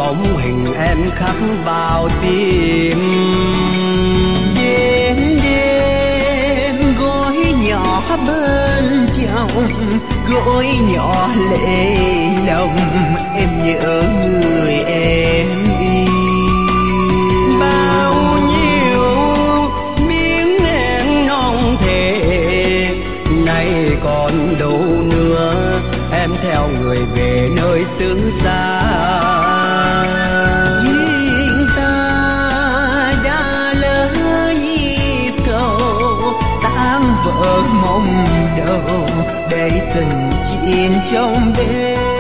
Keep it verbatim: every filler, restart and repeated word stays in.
bóng hình em khắc vào tim. Đêm đêm gối nhỏ bên chồng, gối nhỏ lệ lòng, em nhớ người em yêu. Bao nhiêu miếng hẹn non thề nay còn đâu nữa, em theo người về nơi xứ xa. Duyên ta đã lỡ nhịp cầu, tan vỡ mong đầu để tình chìm trong đêm.